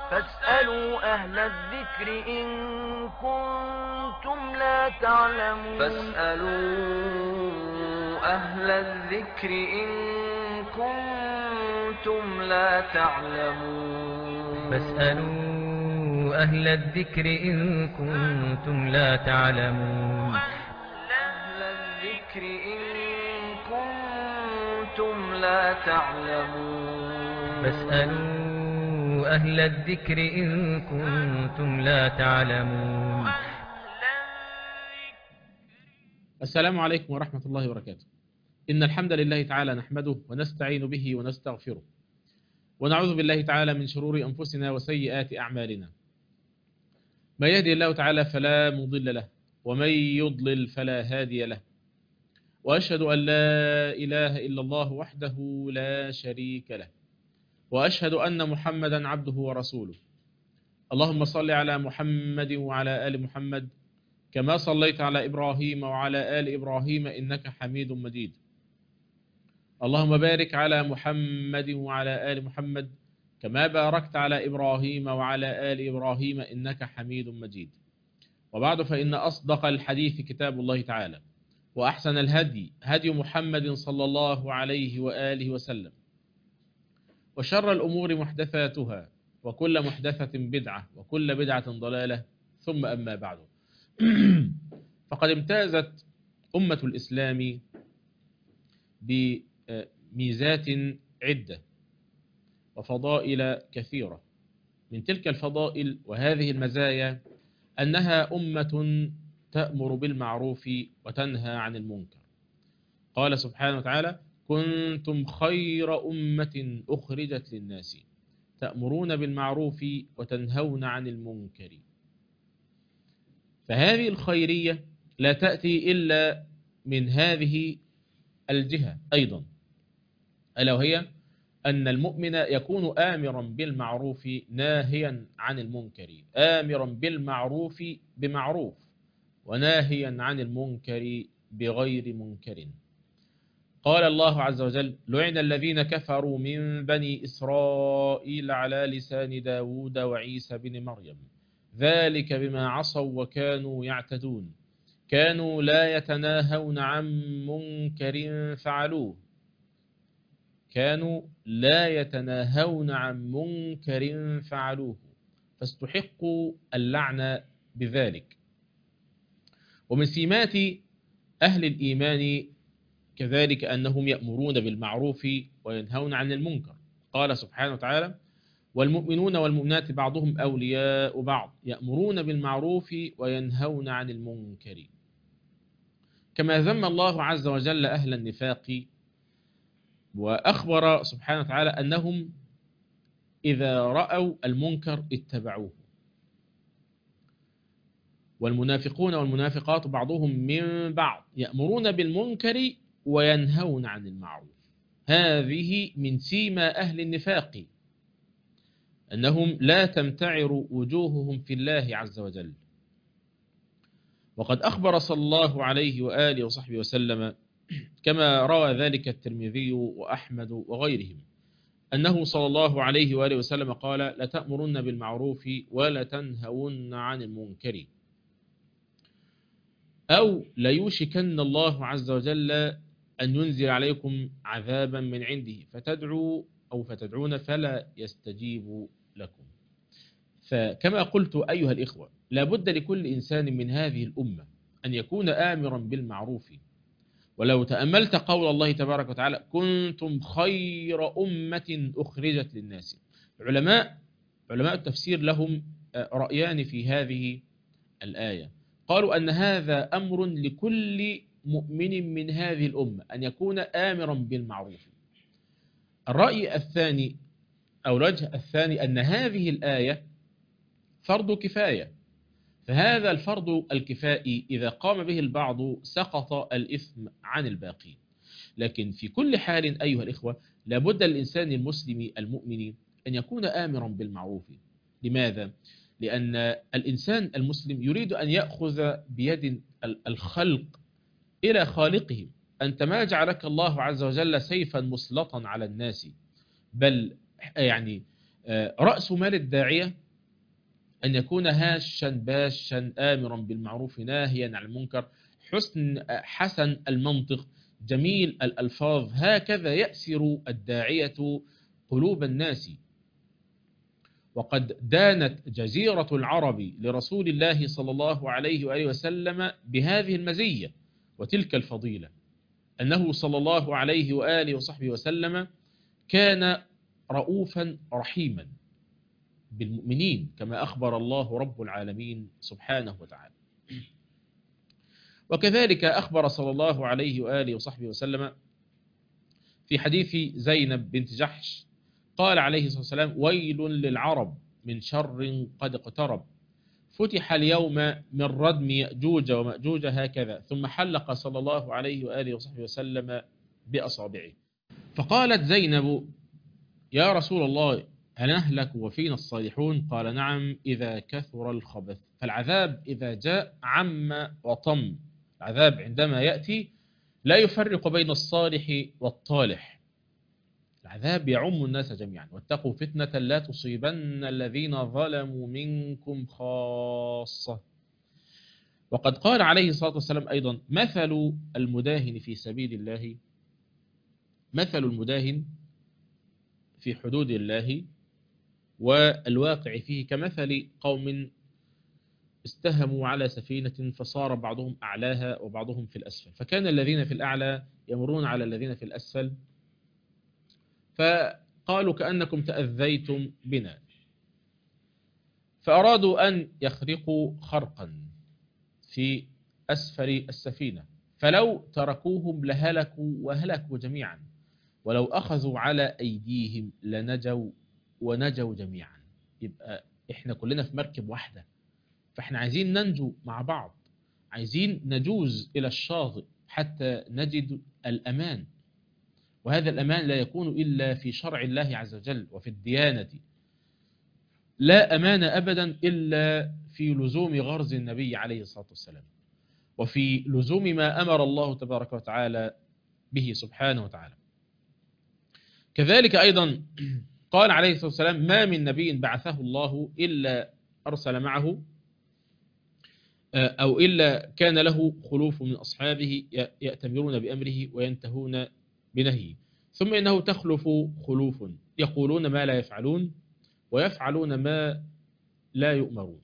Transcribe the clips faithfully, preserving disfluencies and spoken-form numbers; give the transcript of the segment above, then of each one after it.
فاسألوا أهل الذكر إن كنتم لا تعلمون فاسألوا أهل الذكر إن كنتم لا تعلمون فاسألوا أهل الذكر إن كنتم لا تعلمون أهل الذكر إن كنتم لا تعلمون فاسألوا أهل الذكر إن كنتم لا تعلمون. السلام عليكم ورحمة الله وبركاته. إن الحمد لله تعالى نحمده ونستعين به ونستغفره، ونعوذ بالله تعالى من شرور أنفسنا وسيئات أعمالنا. من يهدي الله تعالى فلا مضل له، ومن يضلل فلا هادي له، وأشهد أن لا إله إلا الله وحده لا شريك له، وأشهد أن محمدا عبده ورسوله. اللهم صل على محمد وعلى آل محمد كما صليت على إبراهيم وعلى آل إبراهيم إنك حميد مجيد. اللهم بارك على محمد وعلى آل محمد كما باركت على إبراهيم وعلى آل إبراهيم إنك حميد مجيد. وبعد، فإن أصدق الحديث كتاب الله تعالى، وأحسن الهدي هدي محمد صلى الله عليه وآله وسلم، وشر الأمور محدثاتها، وكل محدثة بدعة، وكل بدعة ضلالة، ثم أما بعد. فقد امتازت أمة الإسلام بميزات عدة وفضائل كثيرة. من تلك الفضائل وهذه المزايا أنها أمة تأمر بالمعروف وتنهى عن المنكر. قال سبحانه وتعالى: كنتم خير أمة أخرجت للناس تأمرون بالمعروف وتنهون عن المنكر. فهذه الخيرية لا تأتي إلا من هذه الجهة أيضا، ألا وهي أن المؤمن يكون آمرا بالمعروف ناهيا عن المنكر، آمرا بالمعروف بمعروف، وناهيا عن المنكر بغير منكر. قال الله عز وجل: لعن الذين كفروا من بني إسرائيل على لسان داود وعيسى بن مريم ذلك بما عصوا وكانوا يعتدون كانوا لا يتناهون عن منكر فعلوه كانوا لا يتناهون عن منكر فعلوه فاستحقوا اللعنة بذلك. ومن سمات أهل الإيمان كذلك أنهم يأمرون بالمعروف وينهون عن المنكر. قال سبحانه وتعالى: والمؤمنون والمؤمنات بعضهم أولياء بعض يأمرون بالمعروف وينهون عن المنكر. كما ذم الله عز وجل أهل النفاق، وأخبر سبحانه وتعالى أنهم إذا رأوا المنكر اتبعوه. والمنافقون والمنافقات بعضهم من بعض يأمرون بالمنكر وينهون عن المعروف. هذه من سيما أهل النفاق، أنهم لا تمتعر وجوههم في الله عز وجل. وقد أخبر صلى الله عليه وآله وصحبه وسلم كما روى ذلك الترمذي وأحمد وغيرهم أنه صلى الله عليه وآله وسلم قال: لتأمرن بالمعروف ولتنهون عن المنكر، أو ليوشكن الله عز وجل أن ينزل عليكم عذابا من عنده فتدعوا أو فتدعون فلا يستجيب لكم. فكما قلت أيها الإخوة، لا بد لكل إنسان من هذه الأمة أن يكون آمرا بالمعروف. ولو تأملت قول الله تبارك وتعالى: كنتم خير أمة أخرجت للناس، علماء علماء التفسير لهم رأيان في هذه الآية. قالوا أن هذا أمر لكل مؤمن من هذه الأمة أن يكون آمرا بالمعروف. الرأي الثاني أو الوجه الثاني أن هذه الآية فرض كفاية، فهذا الفرض الكفائي إذا قام به البعض سقط الإثم عن الباقين. لكن في كل حال أيها الإخوة، لابد للإنسان المسلم المؤمن أن يكون آمرا بالمعروف. لماذا؟ لأن الإنسان المسلم يريد أن يأخذ بيد الخلق إلى خالقهم. أنت ما جعلك الله عز وجل سيفا مسلطا على الناس، بل يعني رأس مال الداعية أن يكون هاشا باشا آمرا بالمعروف ناهيا عن المنكر، حسن حسن المنطق، جميل الألفاظ، هكذا يأسر الداعية قلوب الناس. وقد دانت جزيرة العرب لرسول الله صلى الله عليه وآله وسلم بهذه المزية وتلك الفضيلة، أنه صلى الله عليه وآله وصحبه وسلم كان رؤوفا رحيما بالمؤمنين كما أخبر الله رب العالمين سبحانه وتعالى. وكذلك أخبر صلى الله عليه وآله وصحبه وسلم في حديث زينب بنت جحش، قال عليه الصلاة والسلام: ويل للعرب من شر قد اقترب، فتح اليوم من ردم يأجوج ومأجوج هكذا، ثم حلق صلى الله عليه وآله وصحبه وسلم بأصابعه. فقالت زينب: يا رسول الله هل نهلك وفينا الصالحون؟ قال: نعم إذا كثر الخبث. فالعذاب إذا جاء عم وطم، العذاب عندما يأتي لا يفرق بين الصالح والطالح، العذاب يعم الناس جميعا. واتقوا فتنة لا تصيبن الذين ظلموا منكم خاصة. وقد قال عليه الصلاة والسلام أيضا: مثل المداهن في سبيل الله، مثل المداهن في حدود الله والواقع فيه كمثل قوم استهموا على سفينة فصار بعضهم أعلاها وبعضهم في الأسفل، فكان الذين في الأعلى يمرون على الذين في الأسفل فقالوا كأنكم تأذيتم بنا، فأرادوا أن يخرقوا خرقا في أسفل السفينة، فلو تركوهم لهلكوا وهلكوا جميعا، ولو أخذوا على أيديهم لنجوا ونجوا جميعا. يبقى إحنا كلنا في مركب واحدة، فإحنا عايزين ننجو مع بعض، عايزين نجوز إلى الشاطئ حتى نجد الأمان، وهذا الأمان لا يكون إلا في شرع الله عز وجل وفي الديانة. لا أمان أبدا إلا في لزوم غرز النبي عليه الصلاة والسلام، وفي لزوم ما أمر الله تبارك وتعالى به سبحانه وتعالى. كذلك أيضا قال عليه الصلاة والسلام: ما من نبي بعثه الله إلا أرسل معه أو إلا كان له خلوف من أصحابه يأتمرون بأمره وينتهون بنهيه، ثم إنه تخلف خلوف يقولون ما لا يفعلون ويفعلون ما لا يؤمرون،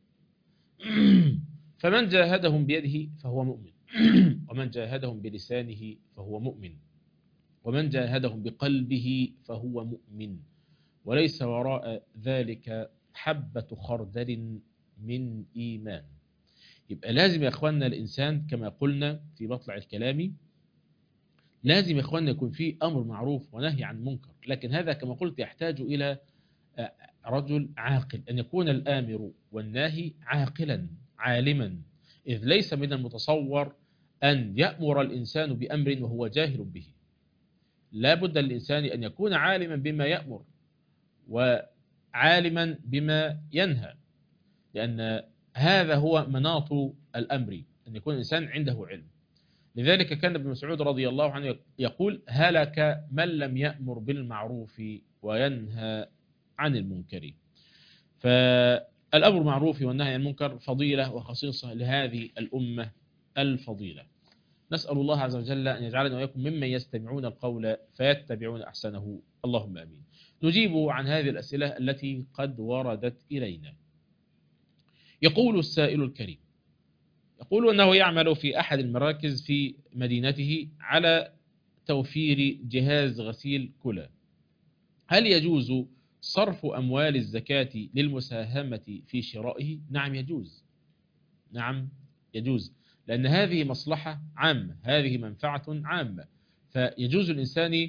فمن جاهدهم بيده فهو مؤمن، ومن جاهدهم بلسانه فهو مؤمن، ومن جاهدهم بقلبه فهو مؤمن، وليس وراء ذلك حبة خردل من إيمان. يبقى لازم يا أخواننا الإنسان كما قلنا في مطلع الكلام، لازم يا أخواننا يكون فيه أمر معروف ونهي عن منكر، لكن هذا كما قلت يحتاج إلى رجل عاقل، أن يكون الآمر والناهي عاقلا عالما، إذ ليس من المتصور أن يأمر الإنسان بأمر وهو جاهل به. لا بد للإنسان أن يكون عالما بما يأمر وعالما بما ينهى، لأن هذا هو مناط الأمر، أن يكون الإنسان عنده علم. لذلك كان ابن مسعود رضي الله عنه يقول: هلك من لم يأمر بالمعروف وينهى عن المنكر. فالأمر بالمعروف والنهي عن المنكر فضيلة وخصيصة لهذه الأمة الفضيلة. نسأل الله عز وجل أن يجعلنا وإياكم ممن يستمعون القول فيتبعون أحسنه، اللهم آمين. نجيب عن هذه الأسئلة التي قد وردت إلينا. يقول السائل الكريم، يقول أنه يعمل في أحد المراكز في مدينته على توفير جهاز غسيل كلى، هل يجوز صرف أموال الزكاة للمساهمة في شرائه؟ نعم يجوز، نعم يجوز، لأن هذه مصلحة عامة، هذه منفعة عامة، فيجوز الإنسان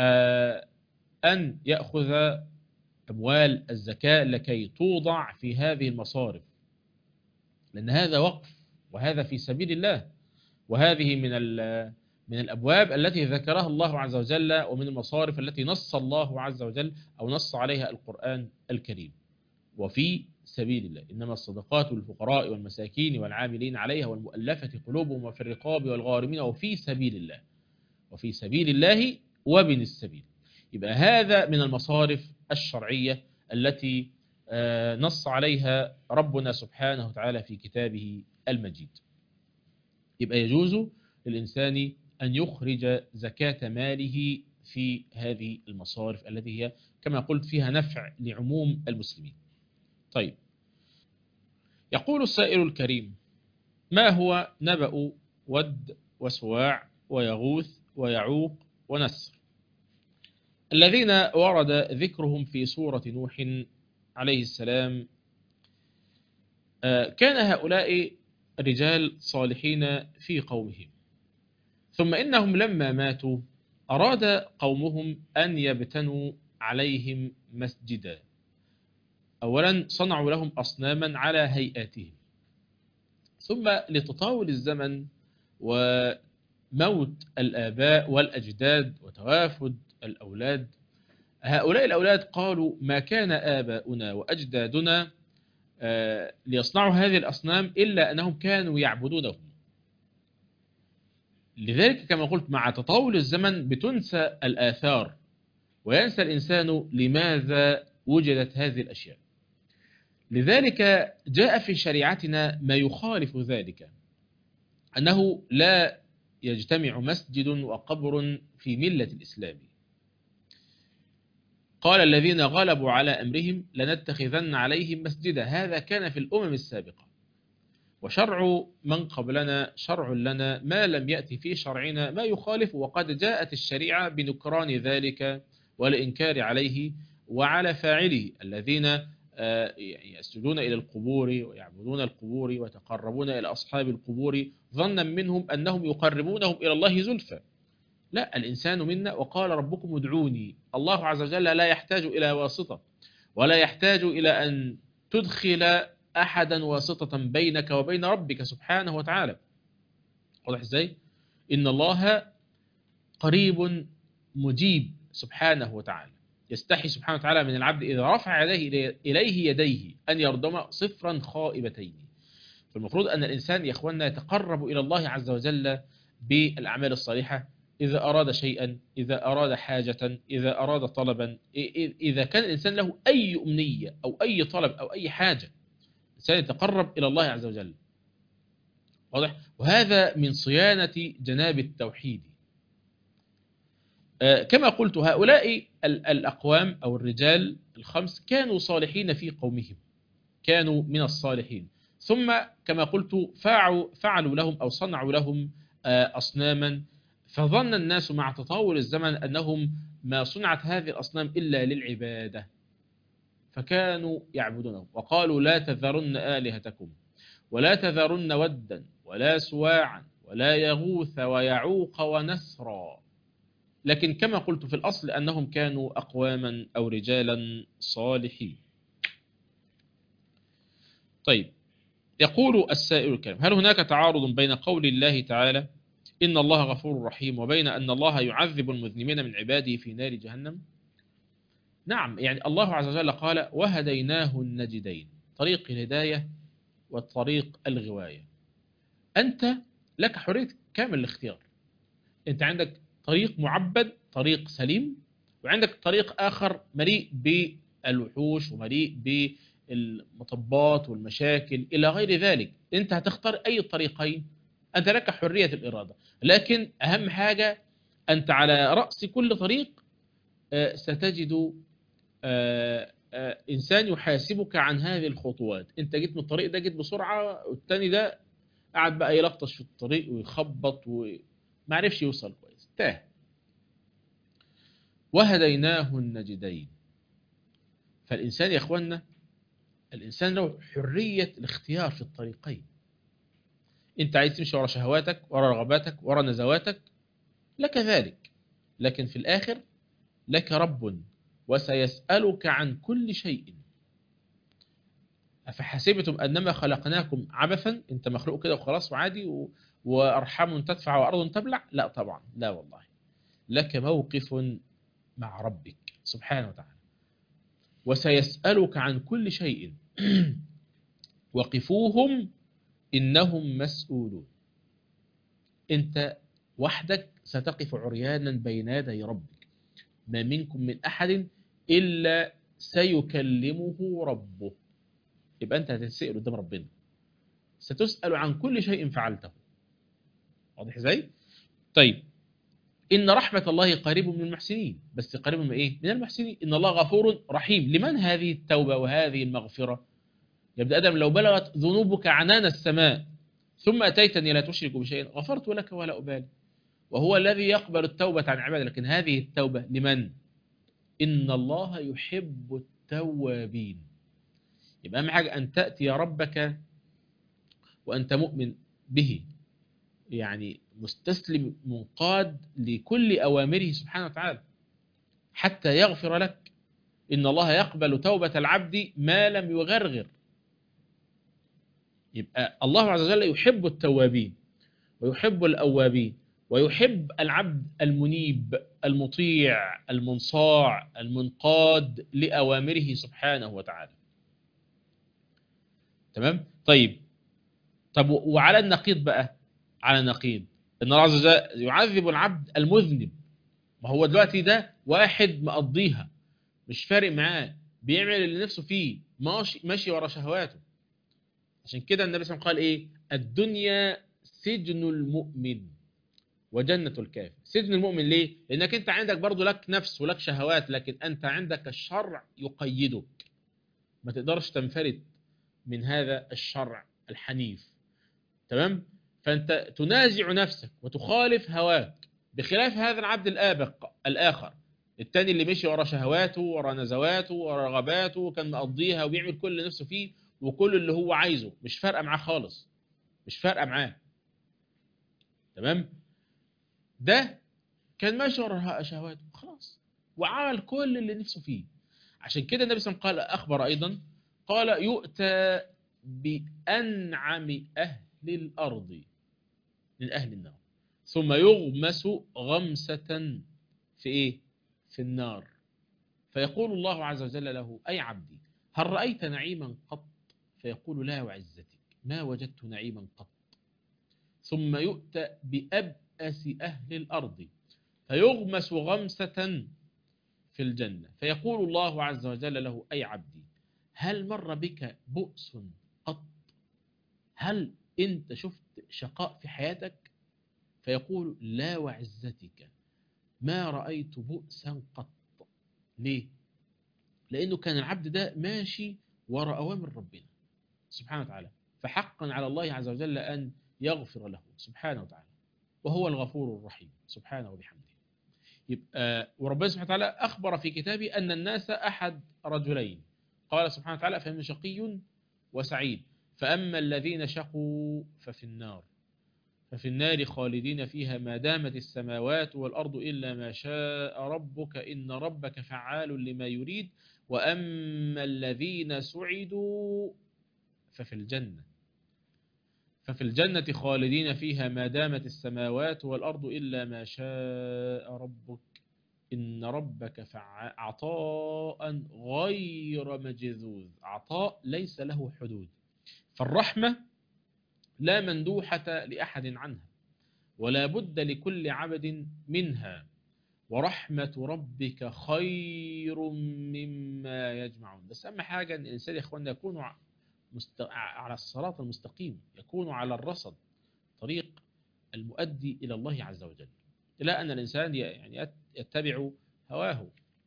أن يأخذ أموال الزكاة لكي توضع في هذه المصارف، لأن هذا وقف وهذا في سبيل الله، وهذه من من الأبواب التي ذكرها الله عز وجل، ومن المصارف التي نص الله عز وجل أو نص عليها القرآن الكريم، وفي سبيل الله. إنما الصدقات للفقراء والمساكين والعاملين عليها والمؤلفة قلوبهم وفي الرقاب والغارمين وفي سبيل الله، وفي سبيل الله وابن السبيل. يبقى هذا من المصارف الشرعية التي نص عليها ربنا سبحانه وتعالى في كتابه المجيد. يبقى يجوز للإنسان أن يخرج زكاة ماله في هذه المصارف التي هي كما قلت فيها نفع لعموم المسلمين. طيب، يقول السائل الكريم: ما هو نبأ ود وسواع ويغوث ويعوق ونسر الذين ورد ذكرهم في سورة نوح عليه السلام؟ كان هؤلاء رجال صالحين في قومهم، ثم إنهم لما ماتوا أراد قومهم أن يبتنوا عليهم مسجدا. أولا صنعوا لهم أصناما على هيئاتهم، ثم لتطاول الزمن وموت الآباء والأجداد وتوافد الأولاد، هؤلاء الأولاد قالوا: ما كان آباؤنا وأجدادنا ليصنعوا هذه الأصنام إلا أنهم كانوا يعبدونهم. لذلك كما قلت مع تطاول الزمن بتنسى الآثار وينسى الإنسان لماذا وجدت هذه الأشياء. لذلك جاء في شريعتنا ما يخالف ذلك، أنه لا يجتمع مسجد وقبر في ملة الإسلام. قال الذين غلبوا على أمرهم لنتخذن عليهم مسجدا، هذا كان في الأمم السابقة، وشرع من قبلنا شرع لنا ما لم يأتي في شرعنا ما يخالف، وقد جاءت الشريعة بنكران ذلك والإنكار عليه وعلى فاعله الذين يسجدون إلى القبور ويعبدون القبور ويتقربون إلى أصحاب القبور ظنا منهم أنهم يقربونهم إلى الله زلفى. لا، الإنسان منا وقال ربكم ادعوني. الله عز وجل لا يحتاج إلى واسطة ولا يحتاج إلى أن تدخل أحدا واسطة بينك وبين ربك سبحانه وتعالى. واضح إزاي؟ إن الله قريب مجيب سبحانه وتعالى، يستحي سبحانه وتعالى من العبد إذا رفع يديه إليه يديه أن يردم صفرا خائبتين. فالمفروض أن الإنسان يا أخواننا يتقرب إلى الله عز وجل بالأعمال الصالحة إذا أراد شيئا، إذا أراد حاجة، إذا أراد طلبا، إذا كان الإنسان له أي أمنية أو أي طلب أو أي حاجة، الإنسان يتقرب إلى الله عز وجل. واضح؟ وهذا من صيانة جناب التوحيد. كما قلت هؤلاء الأقوام أو الرجال الخمس كانوا صالحين في قومهم، كانوا من الصالحين، ثم كما قلت فعلوا, فعلوا لهم أو صنعوا لهم أصناما، فظن الناس مع تطاول الزمن أنهم ما صنعت هذه الأصنام إلا للعبادة، فكانوا يعبدونهم. وقالوا: لا تذرن آلهتكم ولا تذرن ودا ولا سواعا ولا يغوث ويعوق ونسرا. لكن كما قلت في الأصل أنهم كانوا أقواما أو رجالا صالحين. طيب، يقول السائل الكريم: هل هناك تعارض بين قول الله تعالى إن الله غفور رحيم وبين أن الله يعذب المذنبين من عباده في نار جهنم؟ نعم، يعني الله عز وجل قال: وهديناه النجدين، طريق الهداية والطريق الغواية. أنت لك حرية كامل الاختيار، أنت عندك طريق معبد، طريق سليم، وعندك طريق آخر مليء بالوحوش ومليء بالمطبات والمشاكل إلى غير ذلك. أنت هتختار أي الطريقين، أنت لك حرية الإرادة، لكن أهم حاجة أنت على رأس كل طريق ستجد إنسان يحاسبك عن هذه الخطوات. أنت جيت من الطريق ده جيت بسرعة، والتاني ده قاعد بقى يلطش في الطريق ويخبط ومعرفش يوصل كويس، تاه. وهديناه النجدين. فالإنسان يا أخوانا، الإنسان له حرية الاختيار في الطريقين. أنت عايز تمشي ورا شهواتك، ورا رغباتك، ورا نزواتك، لك ذلك، لكن في الآخر لك رب وسيسألك عن كل شيء. أفحسبتم أنما خلقناكم عبثا، أنت مخلوق كده وخلاص وعادي و... وأرحام تدفع وأرض تبلع؟ لا طبعا، لا والله، لك موقف مع ربك سبحانه وتعالى، وسيسألك عن كل شيء. وقفوهم إنهم مسؤولون. أنت وحدك ستقف عريانا بين يدي ربك، ما منكم من أحد إلا سيكلمه ربه. يبقى أنت هتتسأل قدام ربنا، ستسأل عن كل شيء فعلته. واضح ازاي؟ طيب، إن رحمة الله قريب من المحسنين، بس قريب من إيه؟ من المحسنين. إن الله غفور رحيم. لمن هذه التوبة وهذه المغفرة؟ يا ابن آدم لو بلغت ذنوبك عنان السماء ثم أتيتني لا تشرك بشيء غفرت لك ولا أبالي. وهو الذي يقبل التوبة عن عباده. لكن هذه التوبة لمن؟ إن الله يحب التوابين. يبقى أهم حاجة أن تأتي ربك وأنت مؤمن به، يعني مستسلم منقاد لكل أوامره سبحانه وتعالى حتى يغفر لك. إن الله يقبل توبة العبد ما لم يغرغر. يبقى الله عز وجل يحب التوابين ويحب الأوابين، ويحب العبد المنيب المطيع المنصاع المنقاد لأوامره سبحانه وتعالى. تمام؟ طيب، طب وعلى النقيض بقى، على النقيض إن الله عز وجل يعذب العبد المذنب. ما هو دلوقتي ده واحد مقضيها مش فارق معاه، بيعمل اللي نفسه فيه، ماشي ماشي ورا شهواته. عشان كده النبي صلى الله عليه وسلم قال إيه؟ الدنيا سجن المؤمن وجنة الكافر. سجن المؤمن ليه؟ لأنك أنت عندك برضو لك نفس ولك شهوات، لكن أنت عندك الشرع يقيدك، ما تقدرش تنفرد من هذا الشرع الحنيف. تمام؟ فأنت تنازع نفسك وتخالف هواك، بخلاف هذا العبد الآبق الآخر التاني اللي مشي ورا شهواته ورا نزواته ورا رغباته وكان مقضيها وبيعمل كل اللي نفسه فيه وكل اللي هو عايزه، مش فارقة معاه خالص، مش فارقة معاه. تمام؟ ده كان ماشي ورا شهواته خلاص وعمل كل اللي نفسه فيه. عشان كده النبي صلى الله عليه وسلم قال، أخبر أيضا قال يؤتى بأنعم أهل الأرض من أهل النار ثم يغمس غمسة في إيه؟ في النار، فيقول الله عز وجل له أي عبدي هل رأيت نعيما قط؟ فيقول لا وعزتك ما وجدت نعيما قط. ثم يؤتى بأبأس أهل الأرض فيغمس غمسة في الجنة، فيقول الله عز وجل له أي عبدي هل مر بك بؤس قط؟ هل أنت شفت شقاء في حياتك؟ فيقول لا وعزتك ما رأيت بؤسا قط. ليه؟ لأنه كان العبد ده ماشي وراء أوامر ربنا سبحانه وتعالى، فحقا على الله عز وجل أن يغفر له سبحانه وتعالى، وهو الغفور الرحيم سبحانه وبحمده. يبقى وربنا سبحانه وتعالى أخبر في كتابه أن الناس أحد رجلين، قال سبحانه وتعالى فإن شقي وسعيد، فأما الذين شقوا ففي النار ففي النار خالدين فيها ما دامت السماوات والأرض إلا ما شاء ربك إن ربك فعال لما يريد، وأما الذين سعدوا ففي الجنة ففي الجنة خالدين فيها ما دامت السماوات والأرض إلا ما شاء ربك إن ربك فعال عطاء غير مجذوذ، عطاء ليس له حدود. فالرحمة لا مندوحة لأحد عنها ولا بد لكل عبد منها، ورحمة ربك خير مما يجمعون. بس أهم حاجة أن الإنسان يا إخواننا يكون مست... على الصراط المستقيم، يكون على الرصد طريق المؤدي إلى الله عز وجل، لا أن الإنسان يعني يتبع هواه.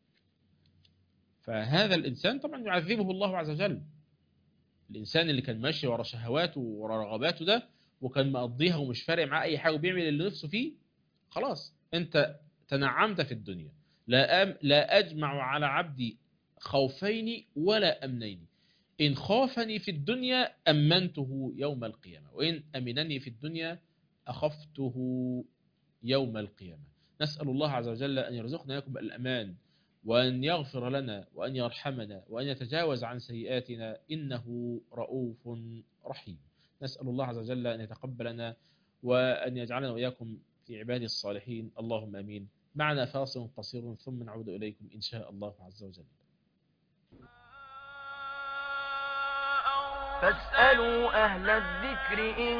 فهذا الإنسان طبعا يعذبه الله عز وجل. الإنسان اللي كان ماشي ورا شهواته ورا رغباته ده وكان مقضيها ومش فارق معاه أي حاجة وبيعمل اللي نفسه فيه، خلاص أنت تنعمت في الدنيا. لا أم لا أجمع على عبدي خوفين ولا أمنين، إن خافني في الدنيا أمنته يوم القيامة، وإن أمنني في الدنيا أخفته يوم القيامة. نسأل الله عز وجل أن يرزقنا لكم الأمان، وأن يغفر لنا وأن يرحمنا وأن يتجاوز عن سيئاتنا إنه رؤوف رحيم. نسأل الله عز وجل أن يتقبلنا وأن يجعلنا وإياكم في عباده الصالحين، اللهم أمين. معنا فاصل قصير ثم نعود إليكم إن شاء الله عز وجل. فاسألوا أهل الذكر إن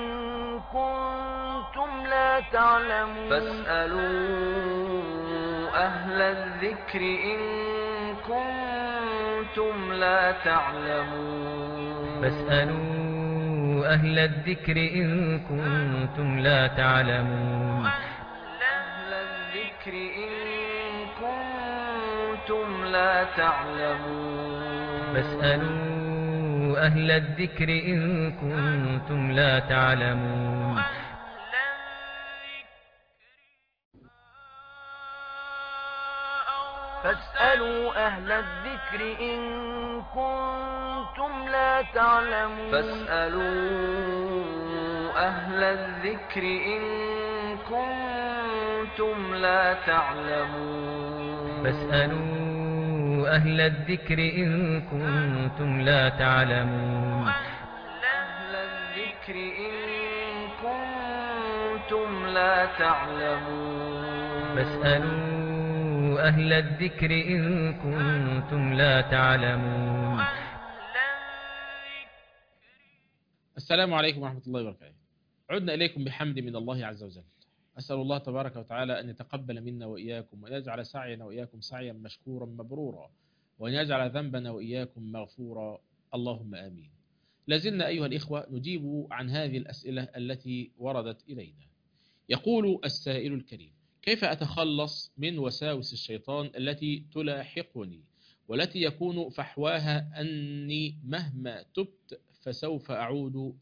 كنتم لا تعلمون فاسألوا أهل الذكر إن كنتم كنتم لا تعلمون فاسألوا أهل الذكر إن كنتم لا تعلمون أهل الذكر إن كنتم لا تعلمون فاسألوا أهل الذكر إن كنتم لا تعلمون فاسألوا أهل الذكر إن كنتم لا تعلمون فاسألوا أهل الذكر إن كنتم لا تعلمون فاسألوا أهل الذكر إن كنتم لا تعلمون أهل الذكر إن كنتم لا تعلمون فاسألوا أهل الذكر إن كنتم لا تعلمون. السلام عليكم ورحمة الله وبركاته. عدنا إليكم بحمد من الله عز وجل. أسأل الله تبارك وتعالى أن يتقبل منا وإياكم، وأن يجعل سعينا وإياكم سعيا مشكورا مبرورا، وأن يجعل ذنبنا وإياكم مغفورا، اللهم آمين. لازلنا أيها الإخوة نجيب عن هذه الأسئلة التي وردت إلينا. يقول السائل الكريم: كيف أتخلص من وساوس الشيطان التي تلاحقني والتي يكون فحواها أني مهما تبت فسوف أعود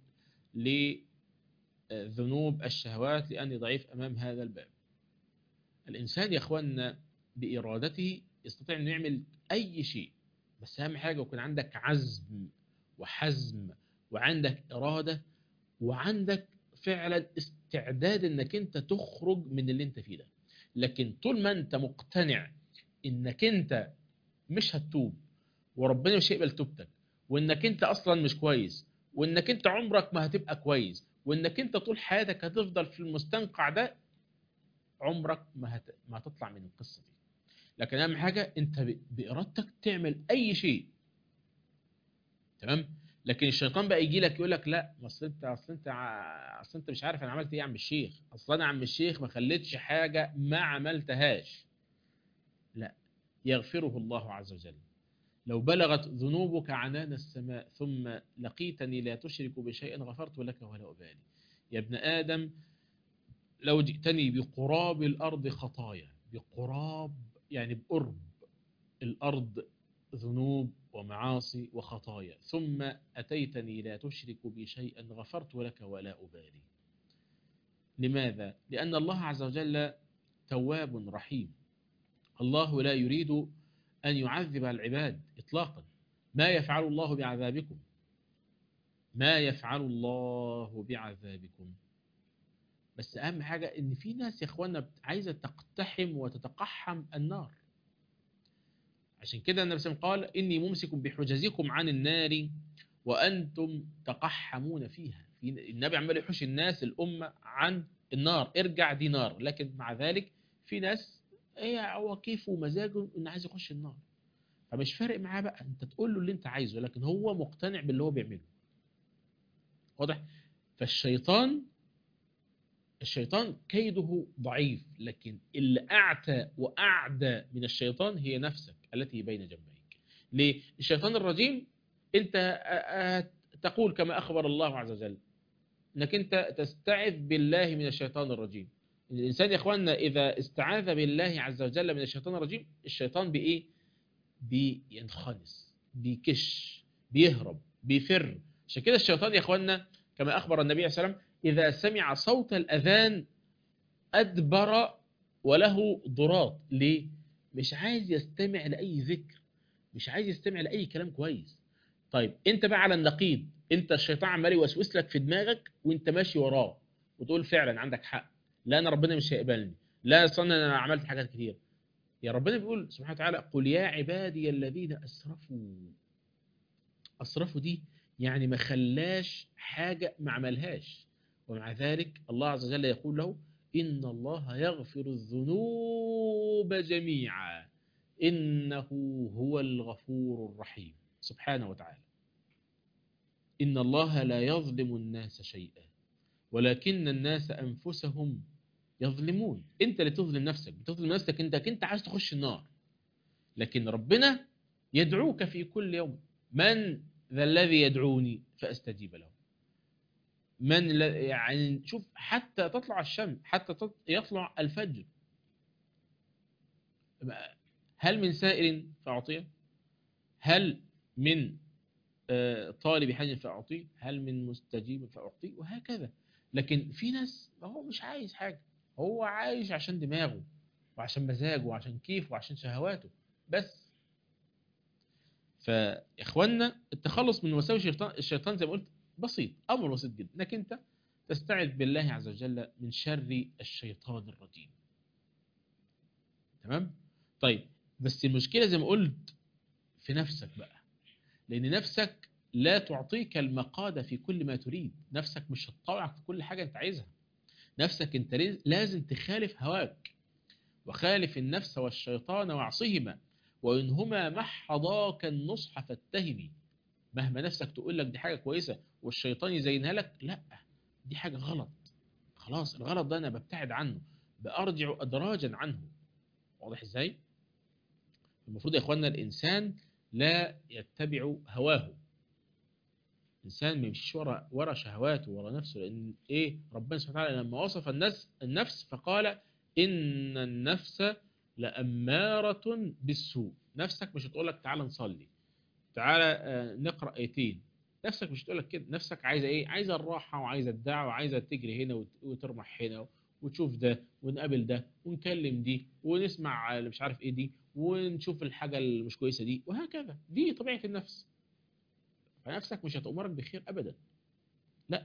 لذنوب الشهوات لأني ضعيف أمام هذا الباب؟ الإنسان يا أخواننا بإرادته يستطيع أن يعمل أي شيء، بس أهم حاجة يكون عندك عزم وحزم وعندك إرادة وعندك فعلا استعداد انك انت تخرج من اللي انت فيه ده. لكن طول ما انت مقتنع انك انت مش هتتوب وربنا مش هيقبل توبتك وانك انت اصلا مش كويس وانك انت عمرك ما هتبقى كويس وانك انت طول حياتك هتفضل في المستنقع ده، عمرك ما, هت... ما هتطلع من القصة دي. لكن اهم حاجة انت ب... بإرادتك تعمل اي شيء، تمام؟ لكن الشيطان بقى يجي لك يقول لك لا، اصل انت اصل انت اصل انت مش عارف انا عملت ايه يا عم الشيخ، اصل انا عم الشيخ ما خليتش حاجه ما عملتهاش. لا، يغفره الله عز وجل. لو بلغت ذنوبك عنان السماء ثم لقيتني لا تشرك بشيء غفرت لك ولا ابالي. يا ابن ادم لو جئتني بقراب الارض خطايا، بقراب يعني بقرب الارض ذنوب ومعاصي وخطايا، ثم أتيتني لا تشرك بي شيئا غفرت لك ولا أبالي. لماذا؟ لأن الله عز وجل تواب رحيم. الله لا يريد أن يعذب العباد إطلاقا. ما يفعل الله بعذابكم؟ ما يفعل الله بعذابكم؟ بس أهم حاجة إن في ناس يا إخوانا عايزة تقتحم وتتقحم النار. عشان كده النبي صلى الله عليه وسلم قال: إني ممسك بحجزكم عن النار وأنتم تقحمون فيها. النبي عمال يحوش الناس الأمة عن النار، ارجع دي نار. لكن مع ذلك في ناس ايه هو كيفه ومزاجه إنه عايز يخش النار، فمش فارق معاه بقى، أنت تقول له اللي أنت عايزه، لكن هو مقتنع باللي هو بيعمله. واضح؟ فالشيطان الشيطان كيده ضعيف، لكن اللي أعتى وأعدى من الشيطان هي نفسك التي بين جنبيك. ليه؟ الشيطان الرجيم أنت تقول كما أخبر الله عز وجل أنك أنت تستعذ بالله من الشيطان الرجيم. الإنسان يا إخواننا إذا استعاذ بالله عز وجل من الشيطان الرجيم، الشيطان بإيه؟ بينخنس، بيكش، بيهرب، بيفر. عشان كده الشيطان يا إخواننا كما أخبر النبي عليه الصلاة والسلام إذا سمع صوت الأذان أدبر وله ضراط. ليه؟ مش عايز يستمع لأي ذكر، مش عايز يستمع لأي كلام كويس. طيب أنت بقى على النقيض، أنت الشيطان عمال يوسوس لك في دماغك وأنت ماشي وراه وتقول فعلا عندك حق، لا أنا ربنا مش هيقبلني، لا أصلا أنا عملت حاجات كتير. يا ربنا بيقول سبحانه وتعالى: قل يا عبادي الذين أسرفوا. أسرفوا دي يعني ما خلاش حاجة ما عملهاش، ومع ذلك الله عز وجل يقول له: إن الله يغفر الذنوب جميعا إنه هو الغفور الرحيم. سبحانه وتعالى. إن الله لا يظلم الناس شيئا ولكن الناس أنفسهم يظلمون. أنت اللي تظلم نفسك، بتظلم نفسك أنت كنت عايز تخش النار، لكن ربنا يدعوك في كل يوم. من ذا الذي يدعوني فأستجيب له؟ من الذي يعني شوف حتى تطلع الشمس، حتى يطلع الفجر، هل من سائل فأعطيه؟ هل من طالب حاجة فأعطيه؟ هل من مستجيب فأعطيه؟ وهكذا. لكن في ناس هو مش عايز حاجة، هو عايش عشان دماغه وعشان مزاجه وعشان كيفه وعشان شهواته بس. فإخواننا التخلص من وساوس الشيطان, الشيطان زي ما قلت بسيط، أمر بسيط جدا، إنك أنت تستعذ بالله عز وجل من شر الشيطان الرجيم. تمام؟ طيب بس المشكلة زي ما قلت في نفسك بقى، لأن نفسك لا تعطيك المقادة في كل ما تريد، نفسك مش هتطوعك في كل حاجة أنت عايزها. نفسك أنت لازم تخالف هواك، وخالف النفس والشيطان واعصهما، وإنهما محضاك النصح فاتهمي. مهما نفسك تقول لك دي حاجة كويسة والشيطان يزينها لك، لا دي حاجة غلط، خلاص الغلط ده أنا ببتعد عنه، بأرجع أدراجا عنه. واضح إزاي؟ المفروض يا إخواننا الإنسان لا يتبع هواه، الإنسان ما يمشيش ورا ورا شهواته ورا نفسه. لأن إيه ربنا سبحانه وتعالى لما وصف النفس النفس فقال إن النفس لأمارة بالسوء. نفسك مش هتقول لك تعالى نصلي، تعالى نقرأ آيتين، نفسك مش هتقول لك كده. نفسك عايزة إيه؟ عايزة الراحة وعايزة الدعوة وعايزة تجري هنا وترمح هنا وتشوف ده ونقابل ده ونكلم دي ونسمع اللي مش عارف إيه دي ونشوف الحاجة اللي مش كويسة دي وهكذا. دي طبيعة النفس. فنفسك مش هتأمرك بخير أبدا، لا.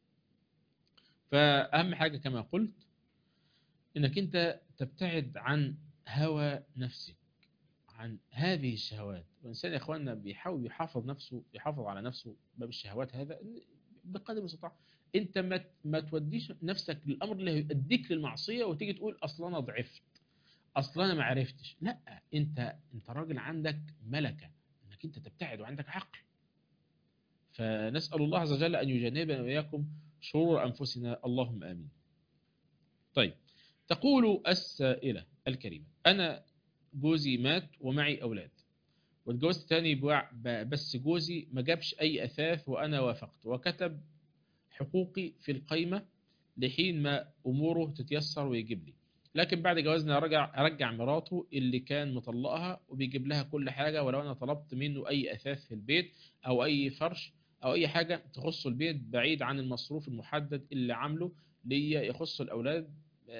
فأهم حاجة كما قلت إنك أنت تبتعد عن هوى نفسك، عن هذه الشهوات. والإنسان يا إخواننا بيحاول يحافظ نفسه، يحافظ على نفسه باب الشهوات هذا بقدر المستطاع. أنت ما ما توديش نفسك للأمر اللي يؤديك للمعصية وتيجي تقول أصلا أنا ضعفت، أصلا أنا ما عرفتش. لا، أنت أنت راجل عندك ملكة إنك أنت تبتعد وعندك عقل. فنسأل الله عز وجل أن يجنبنا وإياكم شرور أنفسنا، اللهم آمين. طيب، تقول السائلة الكريمة: أنا جوزي مات ومعي أولاد، واتجوزت تاني بس جوزي ما جابش أي أثاث وأنا وافقت، وكتب حقوقي في القايمة لحين ما أموره تتيسر ويجيب لي. لكن بعد جوازنا رجع رجع مراته اللي كان مطلقها وبيجيب لها كل حاجة، ولو أنا طلبت منه أي أثاث في البيت أو أي فرش أو أي حاجة تخص البيت بعيد عن المصروف المحدد اللي عامله ليا يخص الأولاد،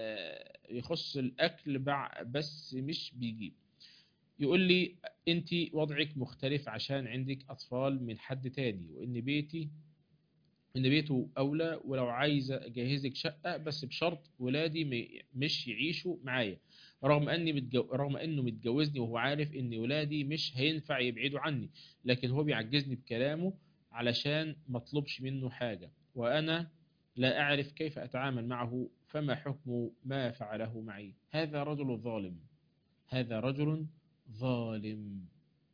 يخص الأكل بس مش بيجيب. يقول لي أنت وضعك مختلف عشان عندك أطفال من حد تاني، وإن بيتي إن بيته أولى، ولو عايزة أجهزك شقة بس بشرط ولادي مش يعيشوا معايا، رغم أني متجو... رغم أنه متجوزني وهو عارف إن ولادي مش هينفع يبعدوا عني، لكن هو بيعجزني بكلامه علشان مطلبش منه حاجة، وأنا لا أعرف كيف أتعامل معه، فما حكم ما فعله معي؟ هذا رجل ظالم، هذا رجل ظالم.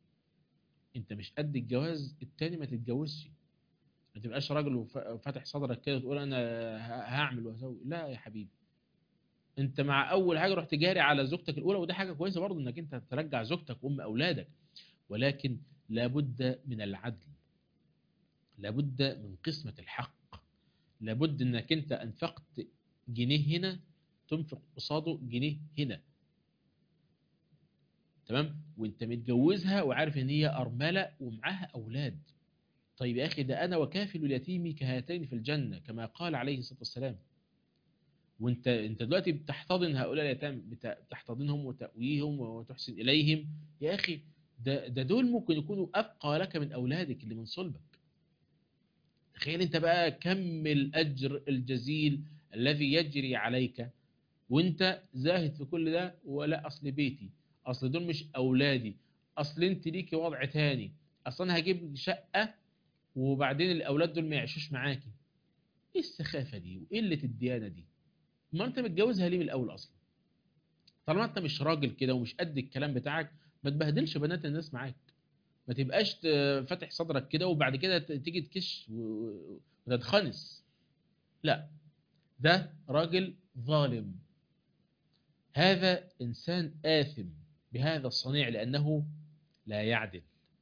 أنت مش قد الجواز التاني ما تتجوزش، ما تبقاش راجل وفاتح صدرك كده وتقول انا هعمل وهسوي. لا يا حبيبي، انت مع اول حاجه رحت جاري على زوجتك الاولى، وده حاجه كويسه برضه انك انت ترجع زوجتك وام اولادك، ولكن لابد من العدل، لابد من قسمه الحق، لابد انك انت انفقت جنيه هنا تنفق قصاده جنيه هنا. تمام؟ وانت متجوزها وعارف ان هي ارمله ومعاها اولاد. طيب يا أخي، ده أنا وكافل اليتيم كهاتين في الجنة كما قال عليه الصلاة والسلام. وانت انت دلوقتي بتحتضن هؤلاء اليتام، بتحتضنهم وتأويهم وتحسن إليهم. يا أخي، ده, ده دول ممكن يكونوا أبقى لك من أولادك اللي من صلبك. تخيل انت بقى كم الأجر الجزيل الذي يجري عليك وانت زاهد في كل ده. ولا أصل بيتي، أصل دول مش أولادي، أصل انت ليكي وضع تاني، أصلا هجيب شقة وبعدين الأولاد دول ما يعيشوش معاكي. إيه السخافة دي وقلة الديانة دي؟ ما أنت متجوزها ليه من الأول أصلا؟ طالما أنت مش راجل كده ومش قد الكلام بتاعك، ما تبهدلش بنات الناس معاك، ما تبقاش فاتح صدرك كده وبعد كده تيجي تكش وتتخنس. لا، ده راجل ظالم، هذا إنسان آثم بهذا الصنيع، لأنه لا يعدل،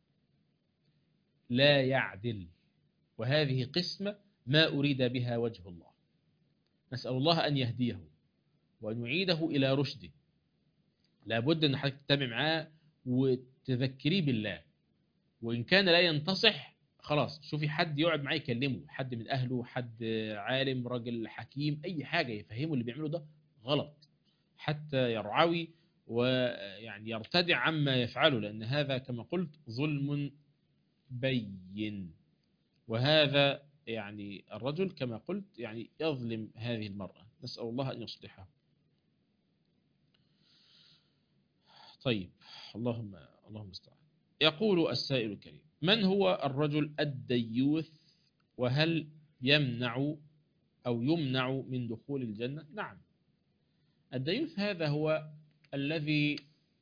لا يعدل. وهذه قسمة ما أريد بها وجه الله. نسأل الله أن يهديه وأن يعيده إلى رشده. لابد أن حضرتك تتابع معاه وتذكريه بالله، وإن كان لا ينتصح خلاص شوفي حد يقعد معاه يكلمه، حد من أهله، حد عالم، راجل حكيم، أي حاجة يفهمه اللي بيعمله ده غلط، حتى يرعوي ويعني يرتدع عما يفعله، لأن هذا كما قلت ظلم بين. وهذا يعني الرجل كما قلت يعني يظلم هذه المرأة، نسأل الله أن يصلحها. طيب، اللهم اللهم استعان. يقول السائل الكريم: من هو الرجل الديوث، وهل يمنع أو يمنع من دخول الجنة؟ نعم، الديوث هذا هو الذي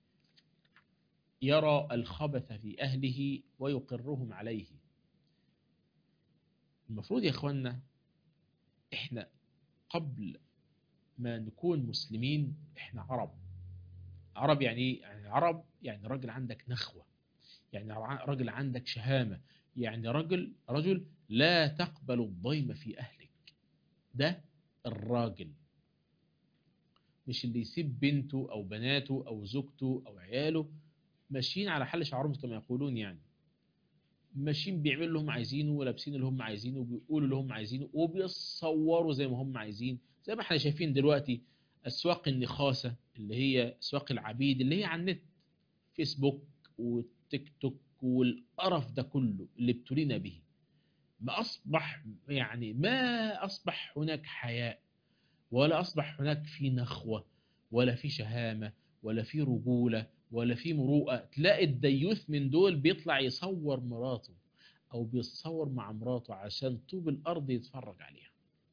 يرى الخبث في أهله ويقرهم عليه. المفروض يا أخوانا إحنا قبل ما نكون مسلمين إحنا عرب. عرب يعني إيه؟ يعني عرب يعني راجل عندك نخوة، يعني راجل عندك شهامة، يعني رجل رجل لا تقبل الضيم في أهلك. ده الراجل، مش اللي يسيب بنته أو بناته أو زوجته أو عياله ماشيين على حل شعرهم كما يقولون، يعني ماشيين بيعملوا اللي هم عايزينه ولابسين اللي هم عايزينه وبيقولوا اللي هم عايزينه وبيتصوروا زي ما هم عايزين، زي ما احنا شايفين دلوقتي أسواق النخاسة اللي هي أسواق العبيد اللي هي على النت، فيسبوك والتيك توك والقرف ده كله اللي ابتلينا به. ما أصبح يعني ما أصبح هناك حياء، ولا أصبح هناك في نخوة، ولا في شهامة، ولا في رجولة، ولا في مروءة. تلاقي الديوث من دول بيطلع يصور مراته أو بيتصور مع مراته عشان طوب الأرض يتفرج عليها.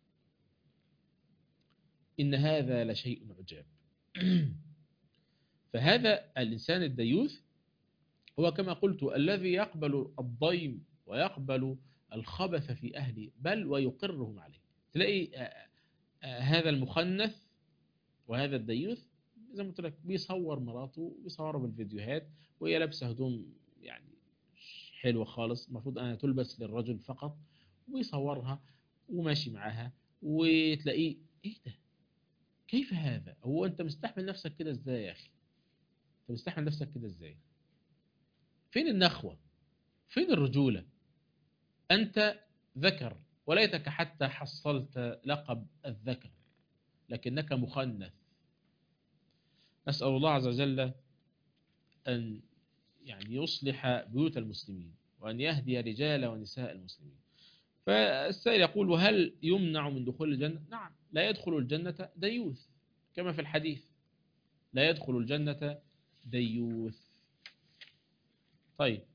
إن هذا لشيء عجاب. فهذا الإنسان الديوث هو كما قلت الذي يقبل الضيم ويقبل الخبث في أهله بل ويقرهم عليه. تلاقي آآ آآ هذا المخنث وهذا الديوث زي ما قلت لك بيصور مراته، بيصورها بالفيديوهات وهي لابسه هدوم يعني حلوه خالص، المفروض انها تلبس للرجل فقط، وبيصورها وماشي معاها، وتلاقيه ايه ده؟ كيف هذا؟ هو انت مستحمل نفسك كده ازاي يا اخي؟ انت مستحمل نفسك كده ازاي؟ فين النخوه؟ فين الرجوله؟ انت ذكر وليتك حتى حصلت لقب الذكر، لكنك مخنث. نسأل الله عز وجل أن يعني يصلح بيوت المسلمين وأن يهدي رجال ونساء المسلمين. فالسائل يقول: وهل يمنع من دخول الجنة؟ نعم، لا يدخل الجنة ديوث كما في الحديث، لا يدخل الجنة ديوث. طيب،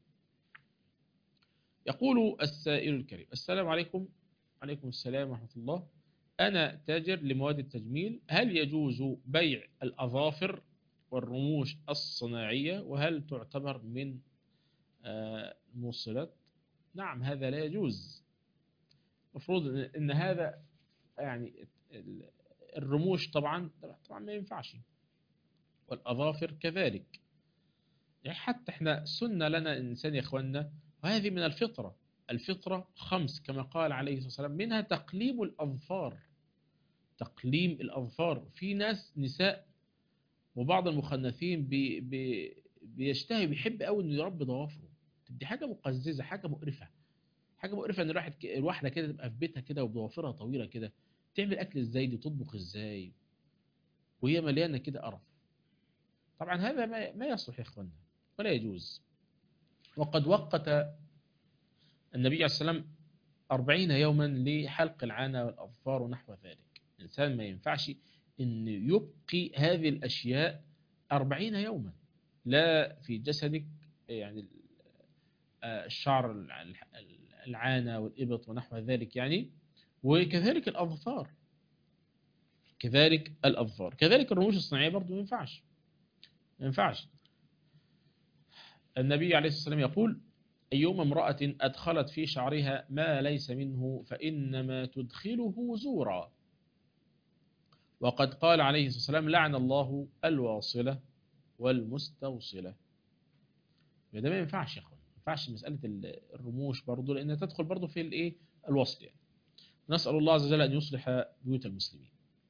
يقول السائل الكريم: السلام عليكم. عليكم السلام ورحمة الله. أنا تاجر لمواد التجميل، هل يجوز بيع الأظافر والرموش الصناعية، وهل تعتبر من الموصلات؟ نعم، هذا لا يجوز. المفروض ان هذا يعني الرموش طبعا طبعا ما ينفعش، والاظافر كذلك. يعني حتى احنا سنة لنا الانسان يا اخواننا، وهذه من الفطرة. الفطرة خمس كما قال عليه الصلاة والسلام، منها تقليم الاظفار. تقليم الاظفار. في ناس نساء وبعض المخنثين بي بي بيشتهي بيحب قوي انه يربي ضوافره. دي حاجة مقززة، حاجة مقرفة، حاجة مقرفة ان الواحد الواحدة كده تبقى في بيتها كده وبضوافرها طويلة كده، تعمل اكل ازاي دي، تطبخ ازاي وهي مليانة كده قرف. طبعا هذا ما ما يصلح يا اخوانا ولا يجوز. وقد وقت النبي عليه السلام أربعين يوما لحلق العانة والأظفار ونحو ذلك. الإنسان ما ينفعش أن يبقي هذه الأشياء أربعين يوما، لا في جسدك يعني الشعر العانة والإبط ونحو ذلك يعني، وكذلك الأظفار، كذلك الأظفار كذلك الرموش الصناعية برضو ما ينفعش ما ينفعش. النبي عليه الصلاة والسلام يقول: أيما امرأة أدخلت في شعرها ما ليس منه فإنما تدخله زورا. وقد قال عليه الصلاة والسلام: لعن الله الواصلة والمستوصلة. ده ما ينفعش يا اخوان، ما ينفعش مساله الرموش برضه، لان تدخل برضه في الايه الوصل يعني. نسال الله عز وجل ان يصلح بيوت المسلمين.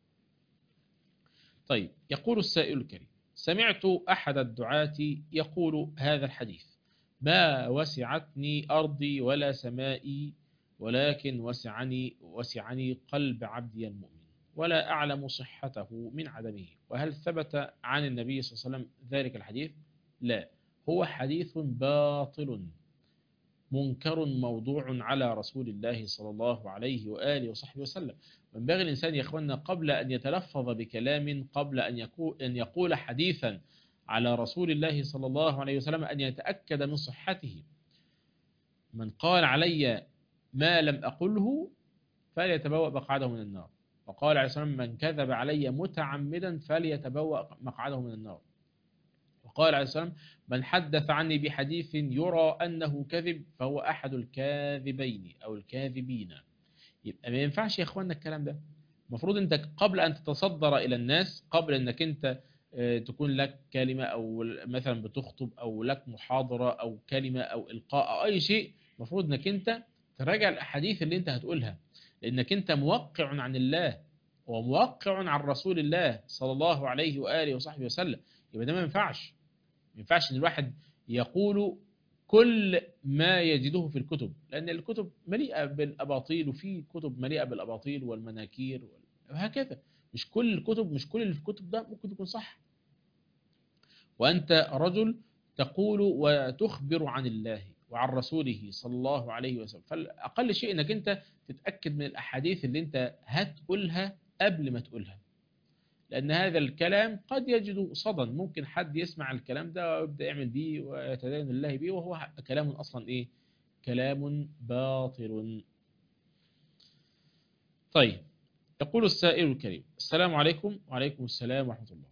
طيب، يقول السائل الكريم: سمعت احد الدعاة يقول هذا الحديث: ما وسعتني ارضي ولا سمائي، ولكن وسعني وسعني قلب عبدي المؤمن، ولا أعلم صحته من عدمه. وهل ثبت عن النبي صلى الله عليه وسلم ذلك الحديث؟ لا، هو حديث باطل منكر موضوع على رسول الله صلى الله عليه وآله وصحبه وسلم. وينبغي الإنسان يا إخواننا قبل أن يتلفظ بكلام، قبل أن يقول, أن يقول حديثا على رسول الله صلى الله عليه وسلم، أن يتأكد من صحته. من قال علي ما لم أقله فليتبوأ مقعده من النار. وقال عليه الصلاة والسلام: من كذب علي متعمدا فليتبوأ مقعده من النار. وقال عليه الصلاة والسلام: من حدث عني بحديث يرى أنه كذب فهو أحد الكاذبين أو الكاذبين. يبقى ما ينفعش يا إخواننا الكلام ده. المفروض أنت قبل أن تتصدر إلى الناس، قبل أنك أنت تكون لك كلمة أو مثلا بتخطب أو لك محاضرة أو كلمة أو إلقاء أو أي شيء، المفروض أنك أنت تراجع الأحاديث اللي أنت هتقولها، لأنك أنت موقع عن الله وموقع عن رسول الله صلى الله عليه وآله وصحبه وسلم. يبقى ده ما ينفعش. ما ينفعش ان الواحد يقول كل ما يجده في الكتب، لأن الكتب مليئة بالأباطيل، وفي كتب مليئة بالأباطيل والمناكير وهكذا. مش كل الكتب مش كل اللي في الكتب ده ممكن يكون صح. وأنت رجل تقول وتخبر عن الله وعن رسوله صلى الله عليه وسلم، فالأقل شيء أنك أنت تتأكد من الأحاديث اللي أنت هتقولها قبل ما تقولها، لأن هذا الكلام قد يجد صدى. ممكن حد يسمع الكلام ده ويبدأ يعمل بيه ويتدين الله بيه، وهو كلام أصلا إيه؟ كلام باطل. طيب، يقول السائل الكريم: السلام عليكم. وعليكم السلام ورحمة الله.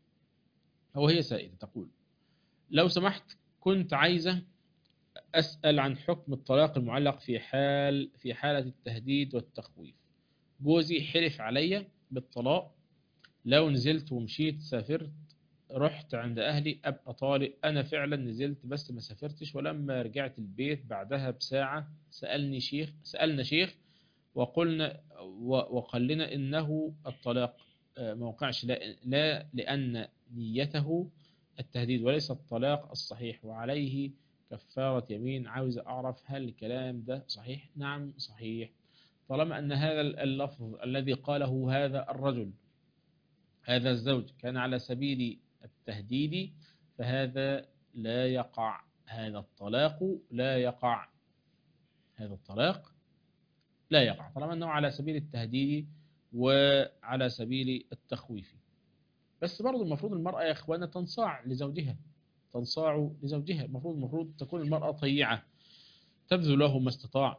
أو هي سائلة تقول: لو سمحت، كنت عايزة أسأل عن حكم الطلاق المعلق في حال في حالة التهديد والتخويف. جوزي حلف عليا بالطلاق لو نزلت ومشيت سافرت رحت عند أهلي أبقى طالق. أنا فعلا نزلت بس ما سافرتش، ولما رجعت البيت بعدها بساعة سألني شيخ سألنا شيخ وقلنا وقال لنا إنه الطلاق ما وقعش، لا, لا لأن نيته التهديد وليس الطلاق الصحيح، وعليه كفارة يمين. عاوز أعرف هل الكلام ده صحيح؟ نعم صحيح، طالما أن هذا اللفظ الذي قاله هذا الرجل هذا الزوج كان على سبيل التهديد، فهذا لا يقع. هذا الطلاق لا يقع. هذا الطلاق لا يقع طالما أنه على سبيل التهديد وعلى سبيل التخويف. بس برضو المفروض المرأة يا إخوانا تنصاع لزوجها تنصاع لزوجها. المفروض المفروض تكون المرأة طيعة تبذل له ما استطاع،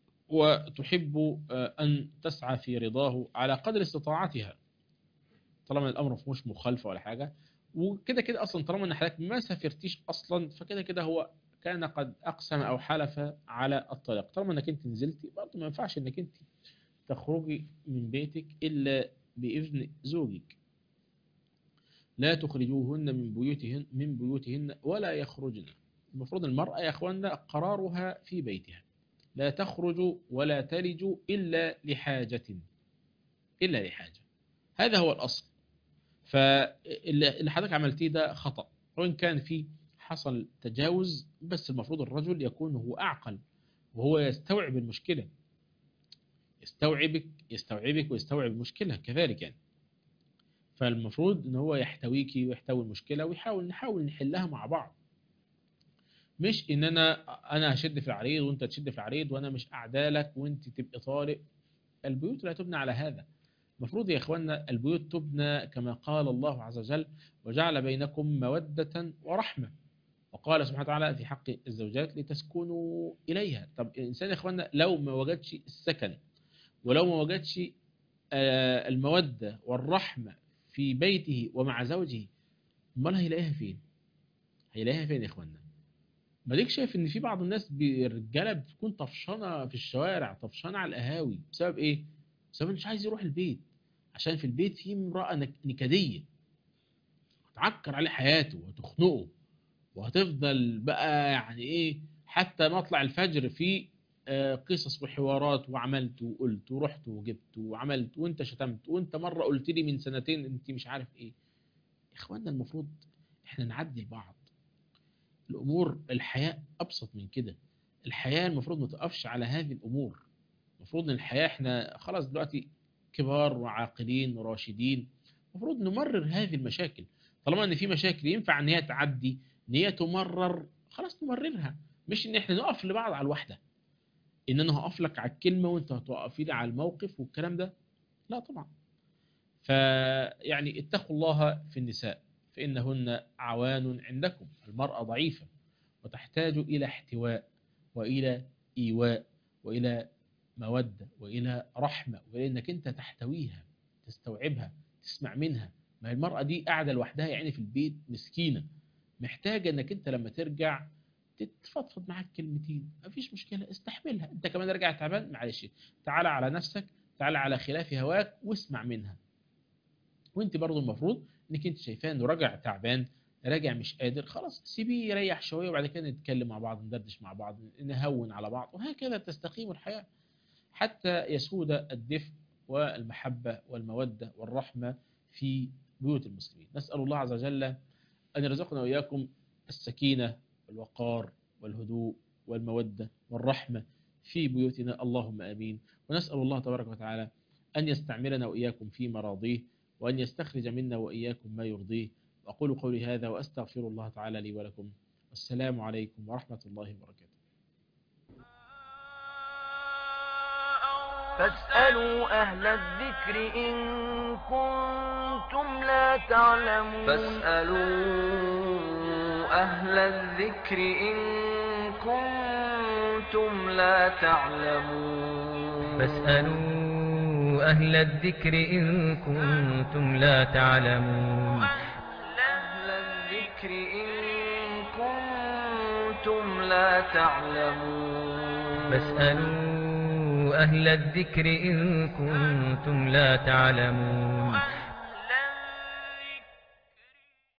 وتحب أن تسعى في رضاه على قدر استطاعتها، طالما الأمر مش مخالفة ولا حاجة. وكده كده أصلا طالما أن حضرتك ما سافرتيش أصلا، فكده كده هو كان قد أقسم أو حلف على الطلاق. طالما أنك أنت نزلتي، برضه ما ينفعش أنك أنت تخرجي من بيتك إلا بإذن زوجك. لا تخرجوهن من بيوتهن من بيوتهن ولا يخرجن. المفروض المرأة يا أخواننا قرارها في بيتها، لا تخرج ولا تلج إلا لحاجة إلا لحاجة. هذا هو الأصل. فاللي حضرتك عملتيه ده خطأ، وإن كان في حصل تجاوز، بس المفروض الرجل يكون هو أعقل وهو يستوعب المشكلة، يستوعبك يستوعبك ويستوعب المشكلة كذلك يعني. فالمفروض ان هو يحتويكي ويحتوي المشكلة ويحاول نحاول نحلها مع بعض، مش ان انا انا هشد في العريض وانت تشد في العريض وانا مش اعدالك وانت تبقى طارق. البيوت لا تبنى على هذا. المفروض يا اخواننا البيوت تبنى كما قال الله عز وجل: وجعل بينكم مودة ورحمة. وقال سبحانه وتعالى في حق الزوجات: لتسكنوا إليها. طب الإنسان يا اخواننا لو ما وجدش السكن ولو ما وجدش المودة والرحمة في بيته ومع زوجه، امال هيلاقيها فين؟ هيلاقيها فين يا اخوانا؟ ما ديك شايف ان في بعض الناس برجاله بتكون طفشانه في الشوارع، طفشانه على القهاوي، بسبب ايه؟ بسبب مش عايز يروح البيت، عشان في البيت في امراه نكديه تعكر عليه حياته وتخنقه وهتفضل بقى يعني ايه حتى مطلع الفجر في آه، قصص وحوارات، وعملت وقلت ورحت وجبت وعملت، وانت شتمت، وانت مرة قلت لي من سنتين انت مش عارف ايه. يا اخوانا المفروض احنا نعدي لبعض الامور. الحياة ابسط من كده. الحياة المفروض ما تقفش على هذه الامور. المفروض ان الحياة احنا خلاص دلوقتي كبار وعاقلين وراشدين، المفروض نمرر هذه المشاكل. طالما ان في مشاكل ينفع ان هي تعدي، ان هي تمرر، خلاص نمررها. مش ان احنا نقف لبعض على الوحدة، ان انا هقف لك على الكلمة وانت هتقفي لي على الموقف والكلام ده، لا طبعا. فيعني اتقوا الله في النساء فإنهن عوان عندكم. المرأة ضعيفة وتحتاج إلى احتواء وإلى إيواء وإلى مودة وإلى رحمة، وإلى أنك أنت تحتويها، تستوعبها، تسمع منها. ما هي المرأة دي قاعدة لوحدها يعني في البيت مسكينة، محتاجة أنك أنت لما ترجع تتفضفض معاك كلمتين، مفيش مشكلة، استحملها. أنت كمان راجع تعبان، معلش تعال على نفسك، تعال على خلاف هواك واسمع منها. وانت برضو المفروض انك انت شايفاه انه راجع تعبان، راجع مش قادر، خلاص سيبيه يريح شويه، وبعد كده نتكلم مع بعض، ندردش مع بعض، نهون على بعض، وهكذا تستقيم الحياه حتى يسود الدفء والمحبه والموده والرحمه في بيوت المسلمين. نسال الله عز وجل ان يرزقنا واياكم السكينه والوقار والهدوء والموده والرحمه في بيوتنا، اللهم امين. ونسال الله تبارك وتعالى ان يستعملنا واياكم في مراضيه، وأن يستخرج منا وإياكم ما يرضيه. وأقول قولي هذا وأستغفر الله تعالى لي ولكم. والسلام عليكم ورحمة الله وبركاته. فاسألوا أهل الذكر إن كنتم لا تعلمون فاسألوا أهل الذكر إن كنتم لا تعلمون فاسألوا أهل الذكر إن كنتم لا تعلمون أهل الذكر إن كنتم لا تعلمون فاسألوا أهل الذكر إن كنتم لا تعلمون